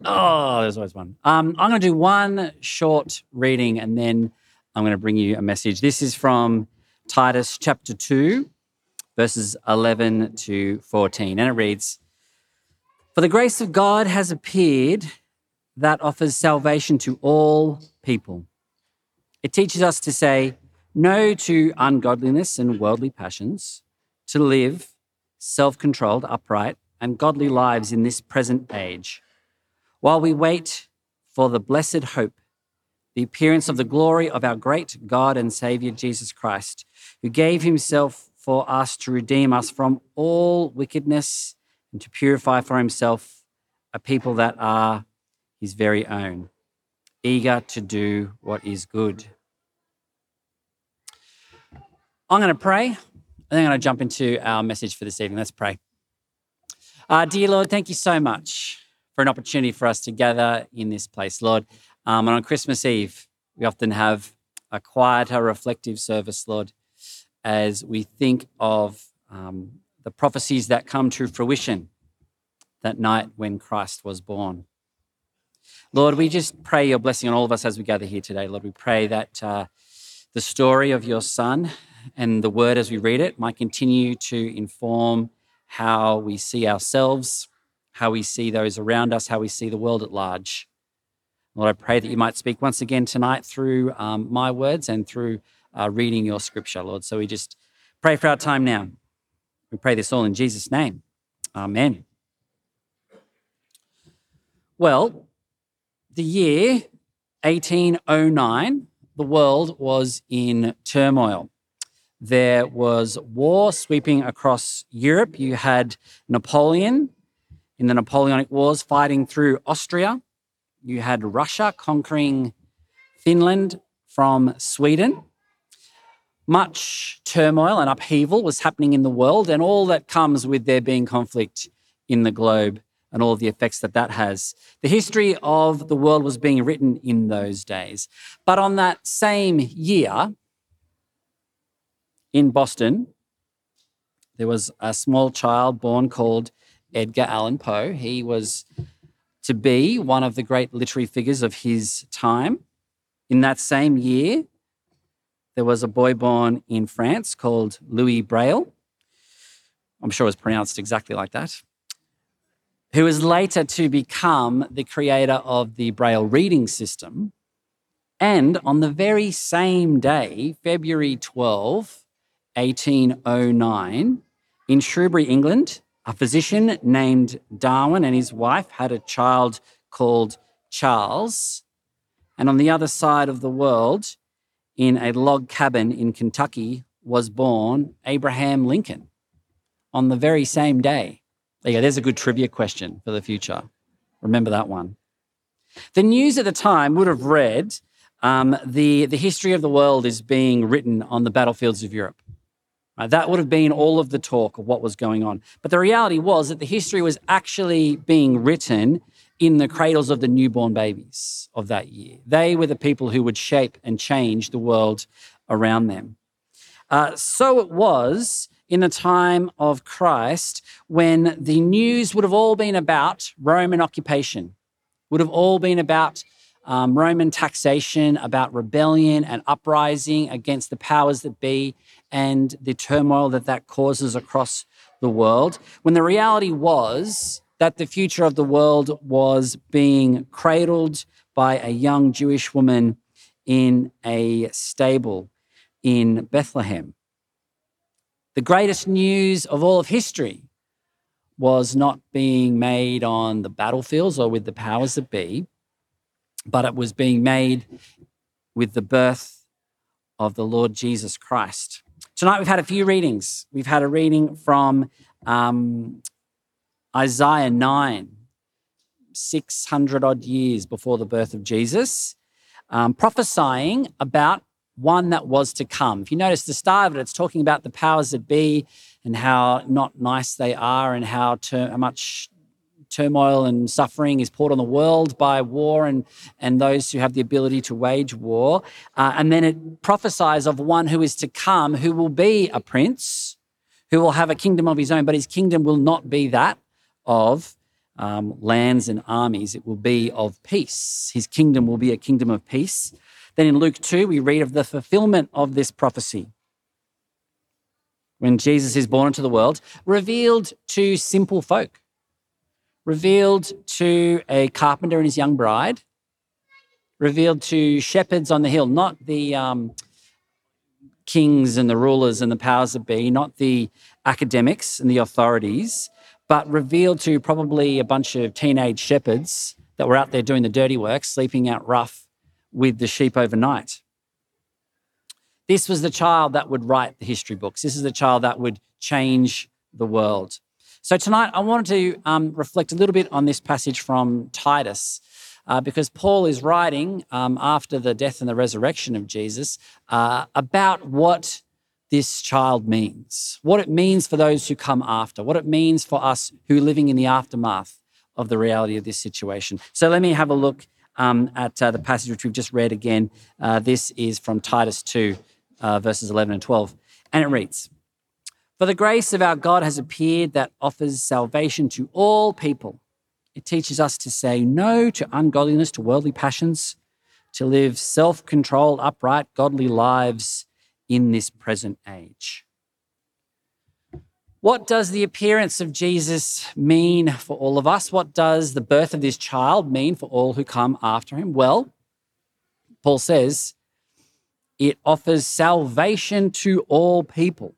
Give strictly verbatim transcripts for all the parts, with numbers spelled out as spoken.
Oh, there's always one. Um, I'm going to do one short reading and then I'm going to bring you a message. This is from Titus chapter two, verses eleven to fourteen. And it reads, "For the grace of God has appeared that offers salvation to all people. It teaches us to say no to ungodliness and worldly passions, to live self-controlled, upright, and godly lives in this present age, while we wait for the blessed hope, the appearance of the glory of our great God and Saviour Jesus Christ, who gave himself for us to redeem us from all wickedness and to purify for himself a people that are his very own, eager to do what is good." I'm going to pray, and then I'm going to jump into our message for this evening. Let's pray. Uh, dear Lord, thank you so much for an opportunity for us to gather in this place, Lord. Um, and on Christmas Eve, we often have a quieter, reflective service, Lord, as we think of um, the prophecies that come to fruition that night when Christ was born. Lord, we just pray your blessing on all of us as we gather here today. Lord, we pray that uh, the story of your Son and the word as we read it might continue to inform how we see ourselves, how we see those around us, how we see the world at large. Lord, I pray that you might speak once again tonight through um, my words and through uh, reading your scripture, Lord. So we just pray for our time now. We pray this all in Jesus' name. Amen. Well, the year eighteen oh nine, the world was in turmoil. There was war sweeping across Europe. You had Napoleon in the Napoleonic Wars fighting through Austria. You had Russia conquering Finland from Sweden. Much turmoil and upheaval was happening in the world, and all that comes with there being conflict in the globe and all of the effects that that has. The history of the world was being written in those days. But on that same year, in Boston, there was a small child born called Edgar Allan Poe. He was to be one of the great literary figures of his time. In that same year, there was a boy born in France called Louis Braille. I'm sure it was pronounced exactly like that. Who was later to become the creator of the Braille reading system. And on the very same day, February twelfth, eighteen oh nine, in Shrewsbury, England, a physician named Darwin and his wife had a child called Charles. And on the other side of the world, in a log cabin in Kentucky, was born Abraham Lincoln on the very same day. There you go. There's a good trivia question for the future. Remember that one. The news at the time would have read, um, the, the history of the world is being written on the battlefields of Europe. Right, that would have been all of the talk of what was going on. But the reality was that the history was actually being written in the cradles of the newborn babies of that year. They were the people who would shape and change the world around them. Uh, so it was in the time of Christ when the news would have all been about Roman occupation, would have all been about um, Roman taxation, about rebellion and uprising against the powers that be, and the turmoil that that causes across the world, when the reality was that the future of the world was being cradled by a young Jewish woman in a stable in Bethlehem. The greatest news of all of history was not being made on the battlefields or with the powers that be, but it was being made with the birth of the Lord Jesus Christ. Tonight we've had a few readings. We've had a reading from um, Isaiah nine, six hundred odd years before the birth of Jesus, um, prophesying about one that was to come. If you notice the start of it, it's talking about the powers that be and how not nice they are and how, ter- how much turmoil and suffering is poured on the world by war and, and those who have the ability to wage war. Uh, and then it prophesies of one who is to come, who will be a prince, who will have a kingdom of his own, but his kingdom will not be that of um, lands and armies. It will be of peace. His kingdom will be a kingdom of peace. Then in Luke two, we read of the fulfillment of this prophecy when Jesus is born into the world, revealed to simple folk, revealed to a carpenter and his young bride, revealed to shepherds on the hill, not the um, kings and the rulers and the powers that be, not the academics and the authorities, but revealed to probably a bunch of teenage shepherds that were out there doing the dirty work, sleeping out rough with the sheep overnight. This was the child that would write the history books. This is the child that would change the world. So tonight I wanted to um, reflect a little bit on this passage from Titus, uh, because Paul is writing um, after the death and the resurrection of Jesus uh, about what this child means, what it means for those who come after, what it means for us who are living in the aftermath of the reality of this situation. So let me have a look um, at uh, the passage which we've just read again. Uh, this is from Titus two, uh, verses eleven and twelve, and it reads, "For the grace of our God has appeared that offers salvation to all people. It teaches us to say no to ungodliness, to worldly passions, to live self-controlled, upright, godly lives in this present age." What does the appearance of Jesus mean for all of us? What does the birth of this child mean for all who come after him? Well, Paul says it offers salvation to all people.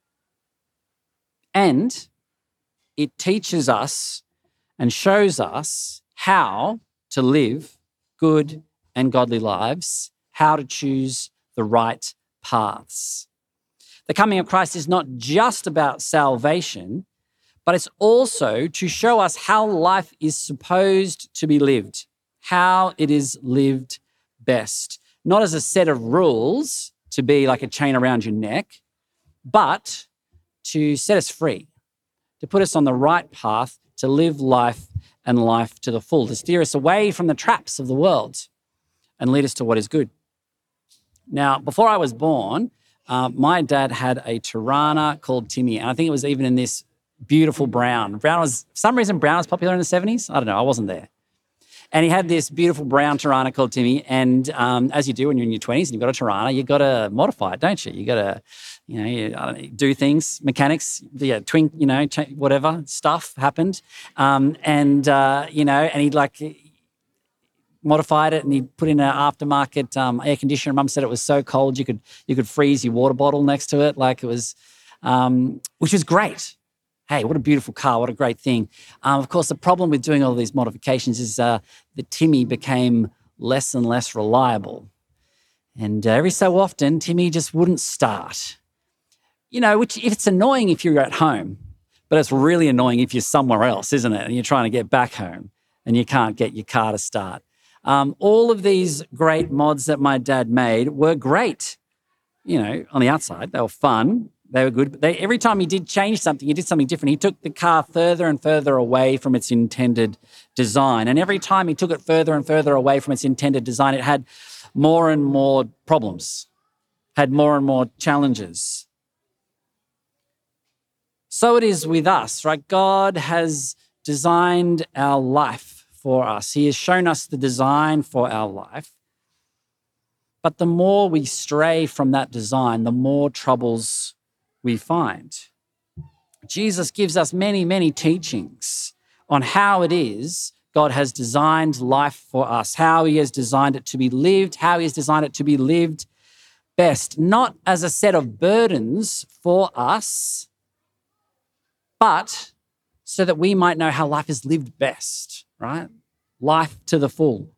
And it teaches us and shows us how to live good and godly lives, how to choose the right paths. The coming of Christ is not just about salvation, but it's also to show us how life is supposed to be lived, how it is lived best. Not as a set of rules to be like a chain around your neck, but to set us free, to put us on the right path, to live life and life to the full, to steer us away from the traps of the world and lead us to what is good. Now, before I was born, uh, my dad had a Tirana called Timmy, and I think it was even in this beautiful brown. Brown was, for some reason, brown was popular in the seventies. I don't know, I wasn't there. And he had this beautiful brown Tirana called Timmy, and um, as you do when you're in your twenties and you've got a Tirana, you've got to modify it, don't you? You've got to, you know, you, I don't know, do things, mechanics, yeah, twink, you know, ch- whatever, stuff happened. Um, and, uh, you know, and he'd like modified it and he put in an aftermarket um, air conditioner. Mum said it was so cold you could you could freeze your water bottle next to it, like it was, um, which was great. Hey, what a beautiful car, what a great thing. Um, of course, the problem with doing all these modifications is uh, the Timmy became less and less reliable. And uh, every so often, Timmy just wouldn't start. You know, which if it's annoying if you're at home, but it's really annoying if you're somewhere else, isn't it? And you're trying to get back home and you can't get your car to start. Um, all of these great mods that my dad made were great. You know, on the outside, they were fun. They were good. But they, every time he did change something, he did something different. He took the car further and further away from its intended design. And every time he took it further and further away from its intended design, it had more and more problems, had more and more challenges. So it is with us, right? God has designed our life for us. He has shown us the design for our life. But the more we stray from that design, the more troubles we find. Jesus gives us many, many teachings on how it is God has designed life for us, how he has designed it to be lived, how he has designed it to be lived best, not as a set of burdens for us, but so that we might know how life is lived best, right? Life to the full.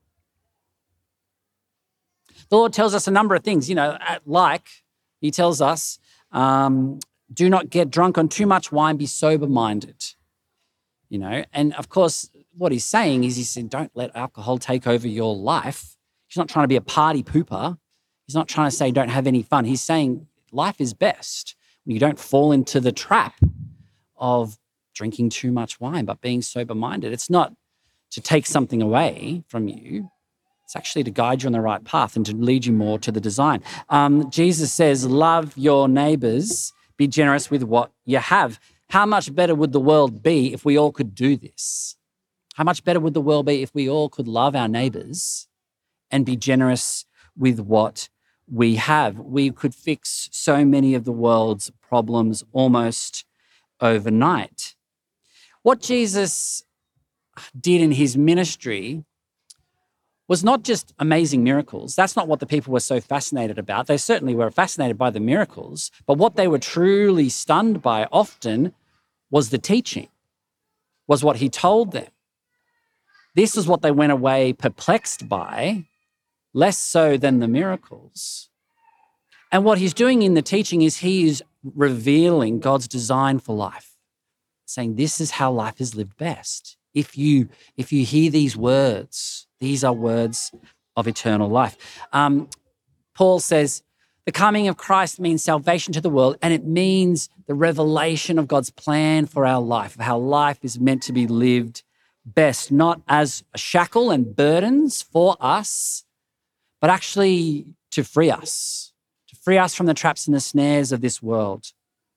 The Lord tells us a number of things, you know, like he tells us, um, do not get drunk on too much wine, be sober-minded, you know. And of course, what he's saying is he said, don't let alcohol take over your life. He's not trying to be a party pooper. He's not trying to say don't have any fun. He's saying life is best when you don't fall into the trap of drinking too much wine, but being sober-minded. It's not to take something away from you. It's actually to guide you on the right path and to lead you more to the design. Um, Jesus says, love your neighbors, be generous with what you have. How much better would the world be if we all could do this? How much better would the world be if we all could love our neighbours and be generous with what we have? We could fix so many of the world's problems almost overnight. What Jesus did in his ministry was not just amazing miracles. That's not what the people were so fascinated about. They certainly were fascinated by the miracles, but what they were truly stunned by often was the teaching, was what he told them. This is what they went away perplexed by, less so than the miracles. And what he's doing in the teaching is he is revealing God's design for life, saying this is how life is lived best. If you, if you hear these words, these are words of eternal life. Um, Paul says, the coming of Christ means salvation to the world, and it means the revelation of God's plan for our life, of how life is meant to be lived best, not as a shackle and burdens for us, but actually to free us, to free us from the traps and the snares of this world.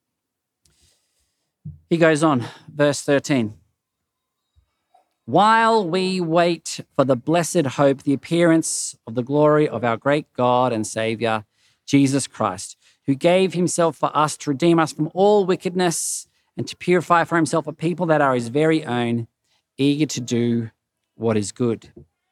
He goes on, verse thirteen. While we wait for the blessed hope, the appearance of the glory of our great God and Saviour, Jesus Christ, who gave himself for us to redeem us from all wickedness and to purify for himself a people that are his very own, eager to do what is good.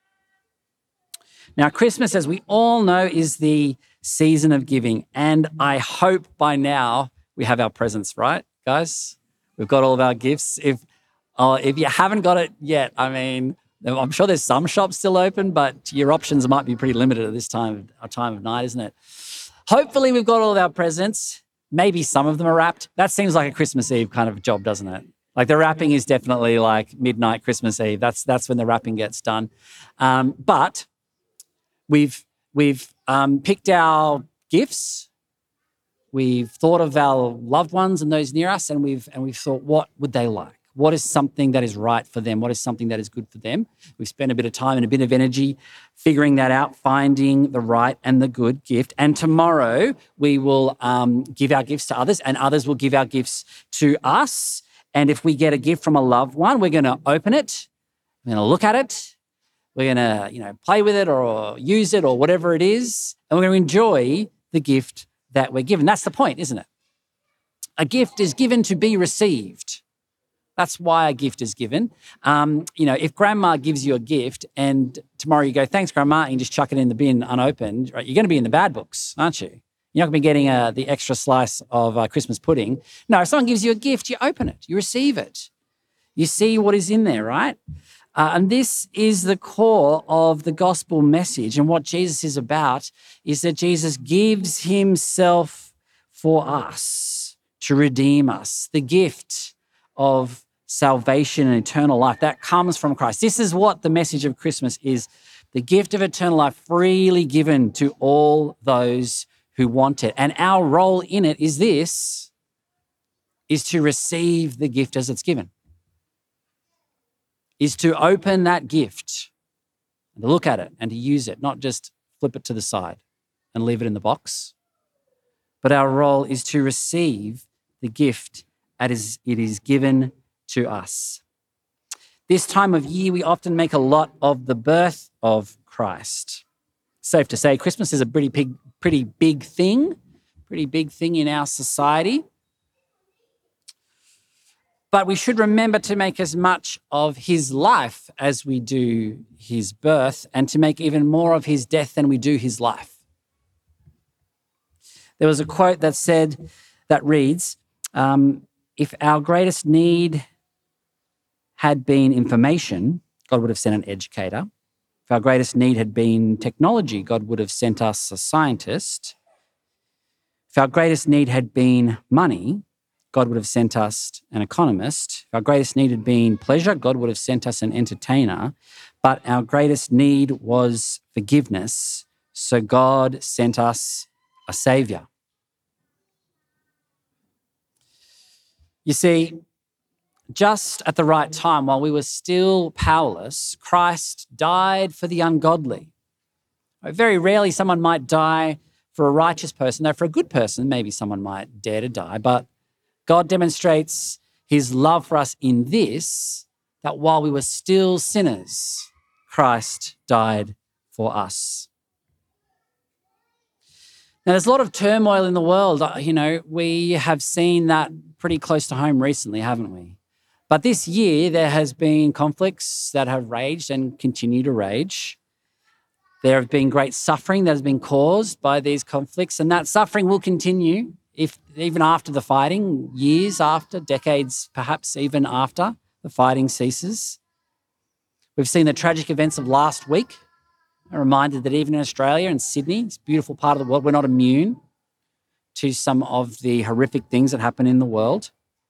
Now, Christmas, as we all know, is the season of giving. And I hope by now we have our presents, right, guys? We've got all of our gifts. If uh, if you haven't got it yet, I mean, I'm sure there's some shops still open, but your options might be pretty limited at this time, a time of night, isn't it? Hopefully we've got all of our presents. Maybe some of them are wrapped. That seems like a Christmas Eve kind of job, doesn't it? Like the wrapping is definitely like midnight Christmas Eve. That's that's when the wrapping gets done. Um, but we've we've um, picked our gifts. We've thought of our loved ones and those near us, and we've and we've thought, what would they like? What is something that is right for them? What is something that is good for them? We've spent a bit of time and a bit of energy figuring that out, finding the right and the good gift. And tomorrow we will um, give our gifts to others, and others will give our gifts to us. And if we get a gift from a loved one, we're going to open it, we're going to look at it, we're going to, you know, play with it or use it or whatever it is, and we're going to enjoy the gift that we're given. That's the point, isn't it? A gift is given to be received. That's why a gift is given. Um, you know, if grandma gives you a gift and tomorrow you go, thanks, grandma, and you just chuck it in the bin unopened, right, you're going to be in the bad books, aren't you? You're not going to be getting uh, the extra slice of uh, Christmas pudding. No, if someone gives you a gift, you open it, you receive it. You see what is in there, right? Uh, and this is the core of the gospel message. And what Jesus is about is that Jesus gives himself for us to redeem us. The gift of salvation and eternal life, that comes from Christ. This is what the message of Christmas is. The gift of eternal life freely given to all those who want it. And our role in it is this, is to receive the gift as it's given. Is to open that gift and to look at it and to use it, not just flip it to the side and leave it in the box. But our role is to receive the gift as it is given to us. This time of year, we often make a lot of the birth of Christ. Safe to say, Christmas is a pretty big, pretty big thing, pretty big thing in our society. But we should remember to make as much of his life as we do his birth, and to make even more of his death than we do his life. There was a quote that said, that reads, um, if our greatest need had been information, God would have sent an educator. If our greatest need had been technology, God would have sent us a scientist. If our greatest need had been money, God would have sent us an economist. If our greatest need had been pleasure, God would have sent us an entertainer. But our greatest need was forgiveness, so God sent us a savior. You see, just at the right time, while we were still powerless, Christ died for the ungodly. Very rarely someone might die for a righteous person, though for a good person, maybe someone might dare to die. But God demonstrates his love for us in this, that while we were still sinners, Christ died for us. Now, there's a lot of turmoil in the world. Uh, You know, we have seen that pretty close to home recently, haven't we? But this year, there has been conflicts that have raged and continue to rage. There have been great suffering that has been caused by these conflicts, and that suffering will continue if even after the fighting, years after, decades, perhaps even after the fighting ceases. We've seen the tragic events of last week. I'm reminded that even in Australia and Sydney, this beautiful part of the world, we're not immune to some of the horrific things that happen in the world.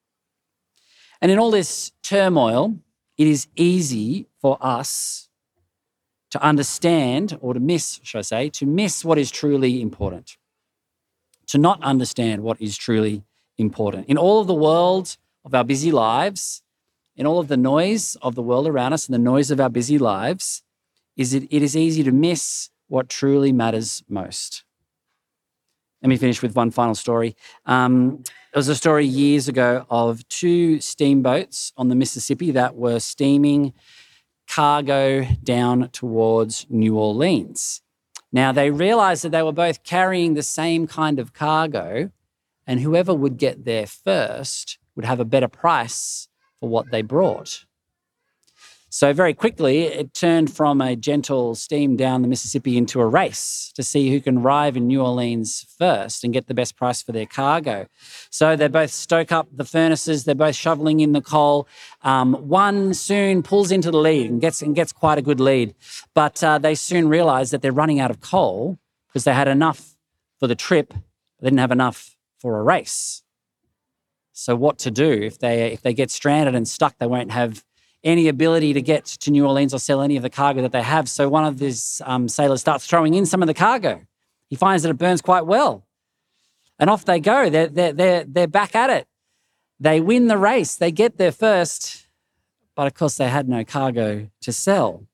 And in all this turmoil, it is easy for us to understand, or to miss, should I say, to miss what is truly important, to not understand what is truly important. In all of the world of our busy lives, in all of the noise of the world around us and the noise of our busy lives, is it, it is easy to miss what truly matters most. Let me finish with one final story. Um, there was a story years ago of two steamboats on the Mississippi that were steaming cargo down towards New Orleans. Now, they realized that they were both carrying the same kind of cargo, and whoever would get there first would have a better price for what they brought. So very quickly, it turned from a gentle steam down the Mississippi into a race to see who can arrive in New Orleans first and get the best price for their cargo. So they both stoke up the furnaces. They're both shoveling in the coal. Um, one soon pulls into the lead and gets and gets quite a good lead. But uh, they soon realise that they're running out of coal because they had enough for the trip, but they didn't have enough for a race. So what to do? If they if they get stranded and stuck, they won't have any ability to get to New Orleans or sell any of the cargo that they have. So one of these um, sailors starts throwing in some of the cargo. He finds that it burns quite well. And off they go. They're, they're, they're, they're back at it. They win the race. They get there first. But of course, they had no cargo to sell.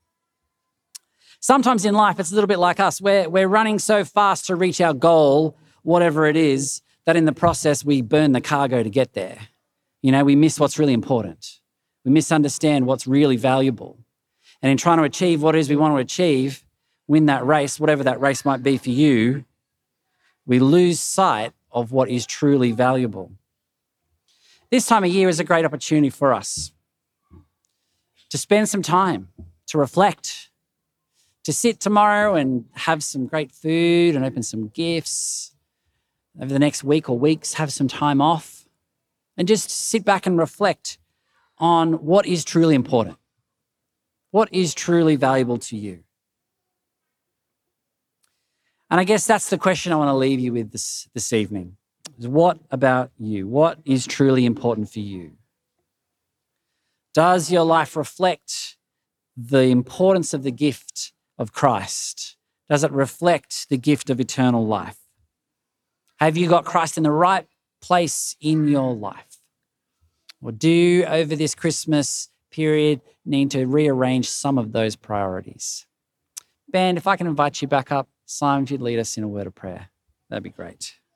Sometimes in life, it's a little bit like us. We're, we're running so fast to reach our goal, whatever it is, that in the process, we burn the cargo to get there. You know, we miss what's really important. We misunderstand what's really valuable. And in trying to achieve what it is we want to achieve, win that race, whatever that race might be for you, we lose sight of what is truly valuable. This time of year is a great opportunity for us to spend some time, to reflect, to sit tomorrow and have some great food and open some gifts. Over the next week or weeks, have some time off and just sit back and reflect on what is truly important, what is truly valuable to you. And I guess that's the question I want to leave you with this, this evening, is what about you? What is truly important for you? Does your life reflect the importance of the gift of Christ? Does it reflect the gift of eternal life? Have you got Christ in the right place in your life? Or do you, over this Christmas period, need to rearrange some of those priorities? Ben, if I can invite you back up, Simon, if you'd lead us in a word of prayer, that'd be great.